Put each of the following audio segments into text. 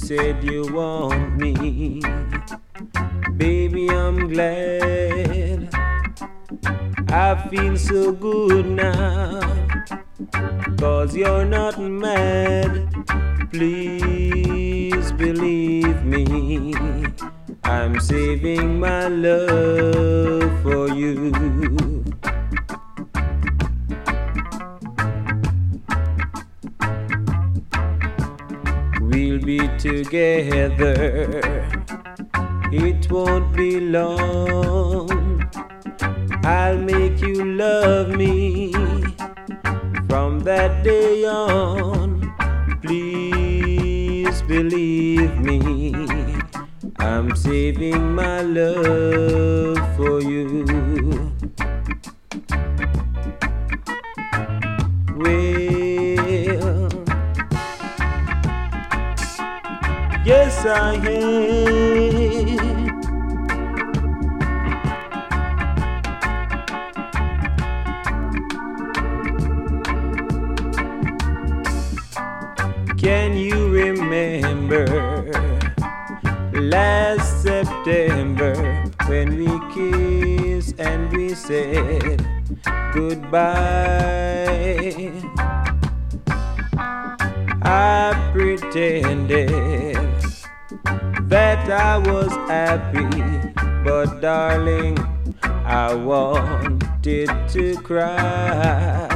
said you want me. Baby, I'm glad. I feel so good now, 'cause you're not mad. Please believe me, I'm saving my love for you. We'll be together, it won't be long. I'll make you love me from that day on. Please believe me, I'm saving my love for you. Well, yes I am. Can you remember last September when we kissed and we said goodbye? I pretended that I was happy, but darling, I wanted to cry.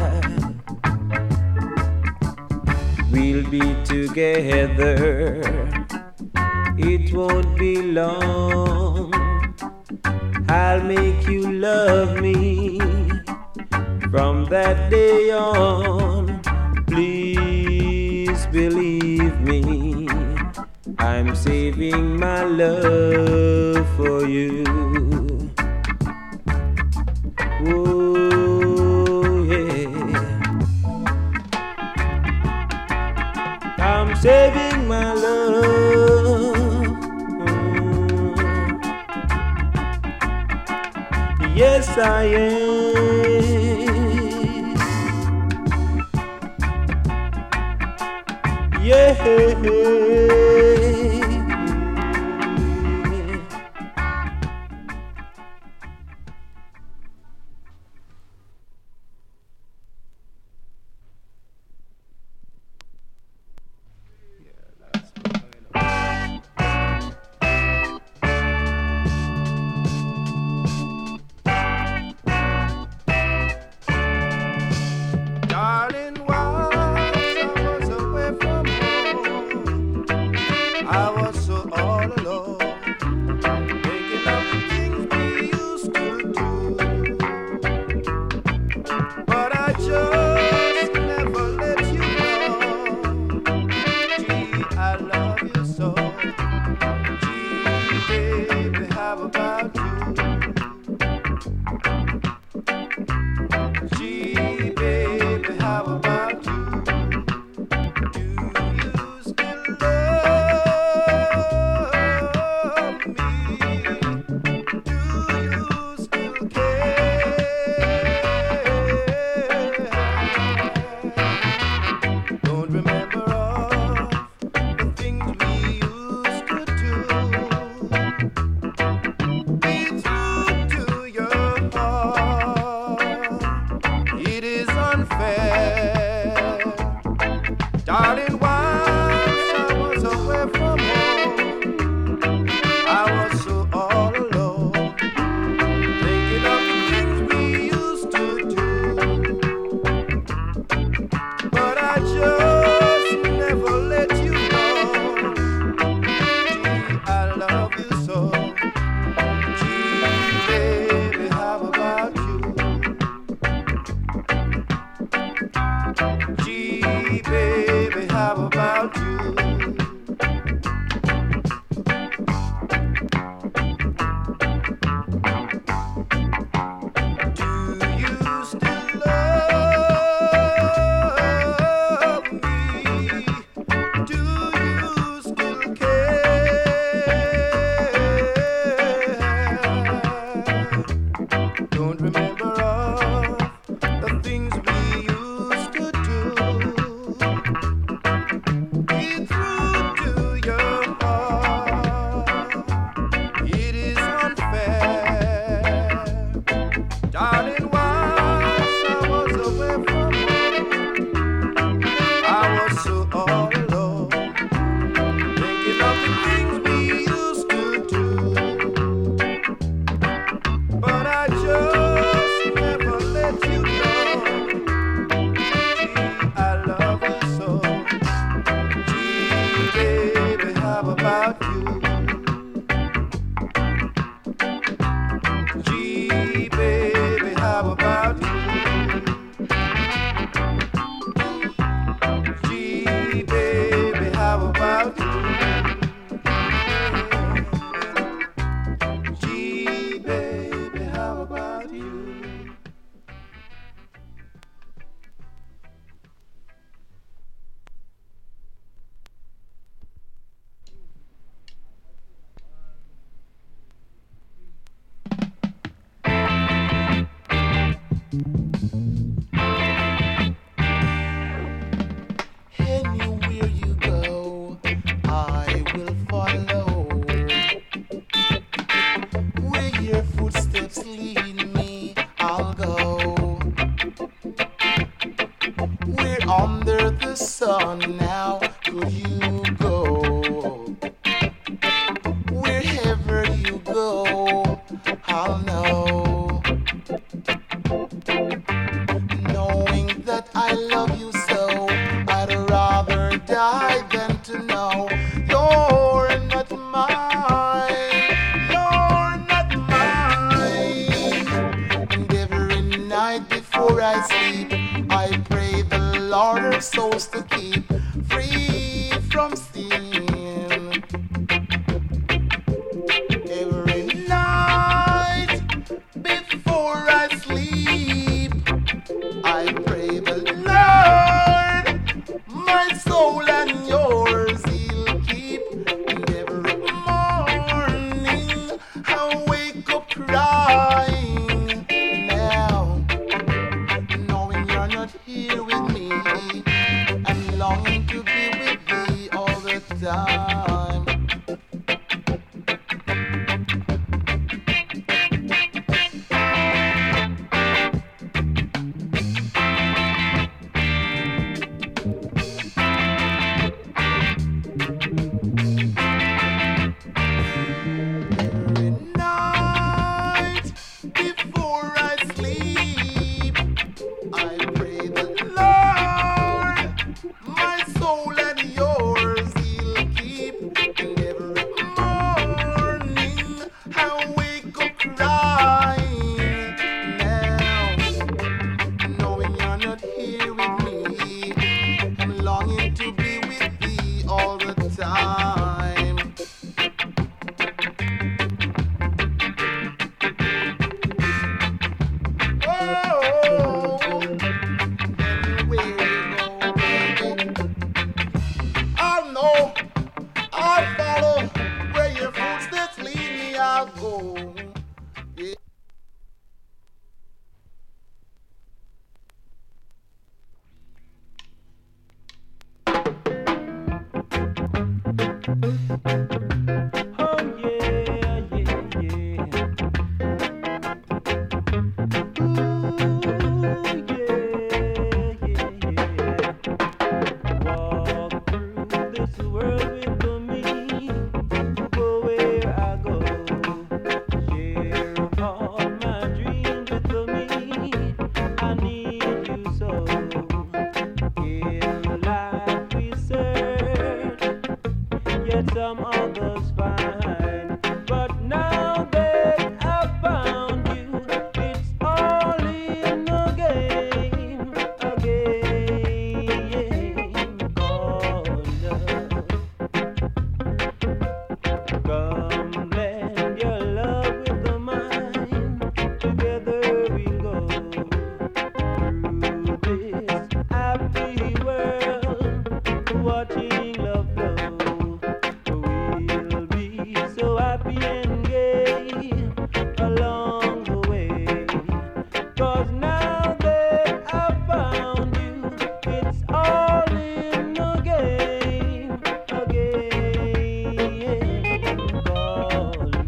We'll be together, it won't be long. I'll make you love me from that day on. Please believe me, I'm saving my love for you. Oh yeah, I'm saving my love. Yes I am. Yeah. Baby, how about you? Gee, baby, how about you? Gee, baby, how about you? Gee, baby, how about you? Anywhere you go, I will follow. Where your footsteps lead me, I'll go. We're under the sun now, could you go? Wherever you go, I'll know. Knowing that I love you so, I'd rather die than to know you're not mine. You're not mine. And every night before I sleep, I pray the Lord our souls to keep free from sin. Every night before I sleep, I pray the Lord my soul and yours he'll keep. And every morning I wake up crying now, knowing you're not here with me. I'm longing to be with thee all the time. Every night before I sleep, I pray the Lord my soul and yours he'll keep. And every morning I wake up crying now, knowing you're not here with me. I'm longing to be with thee all the time. Oh, anywhere you go, baby, I'll know, I'll follow. Where your footsteps lead me, I'll go. Yeah. Oh yeah, yeah, yeah. Ooh, yeah, yeah, yeah. Walk through this world with me. Go where I go. Share all my dreams with me. I need you so. In life we search, yet some others find. But now that I found you, it's all in the game, a game called love. Come blend your love with mine, together we go through this happy world, watching love flow. We'll be so happy and gay along the way. 'Cause now that I found you, it's all in the game, a game called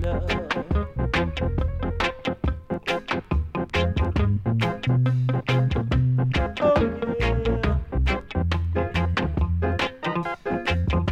love. Oh yeah.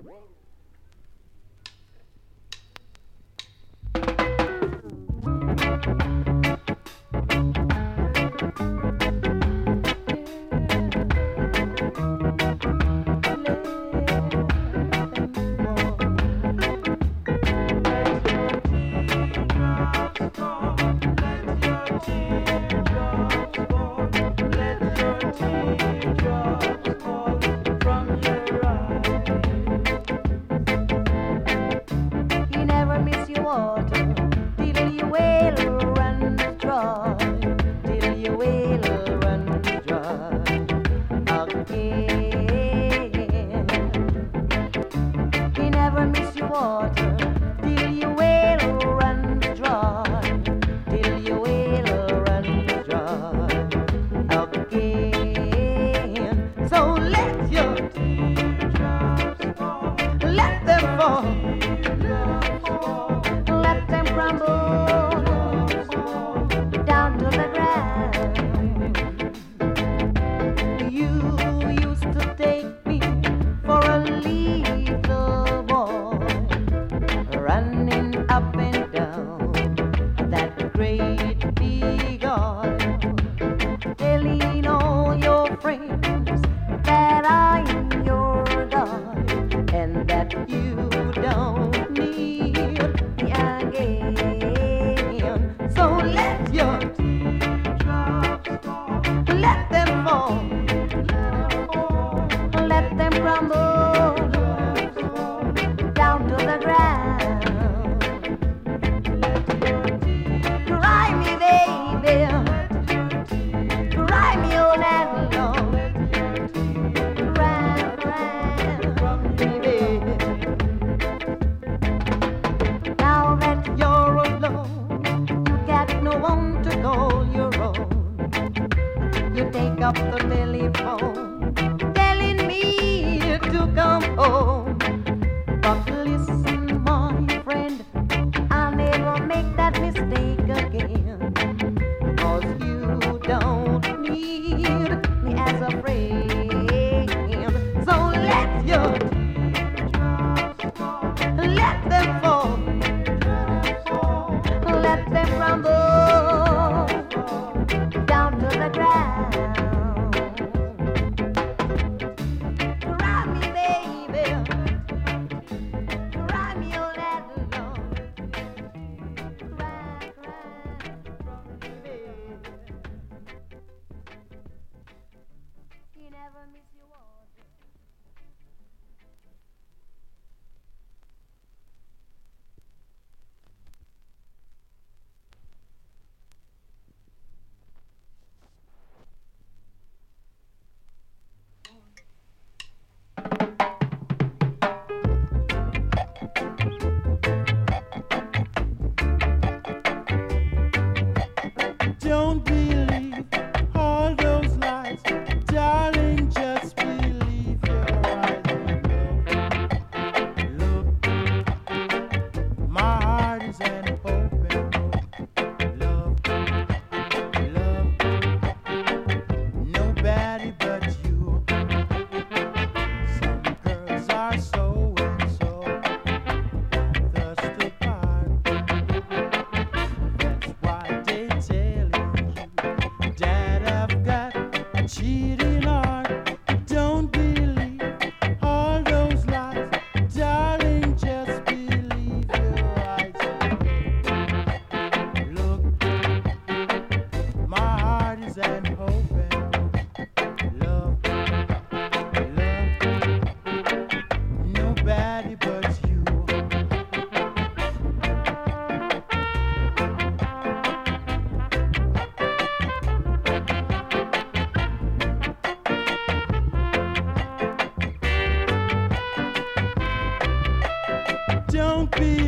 Don't be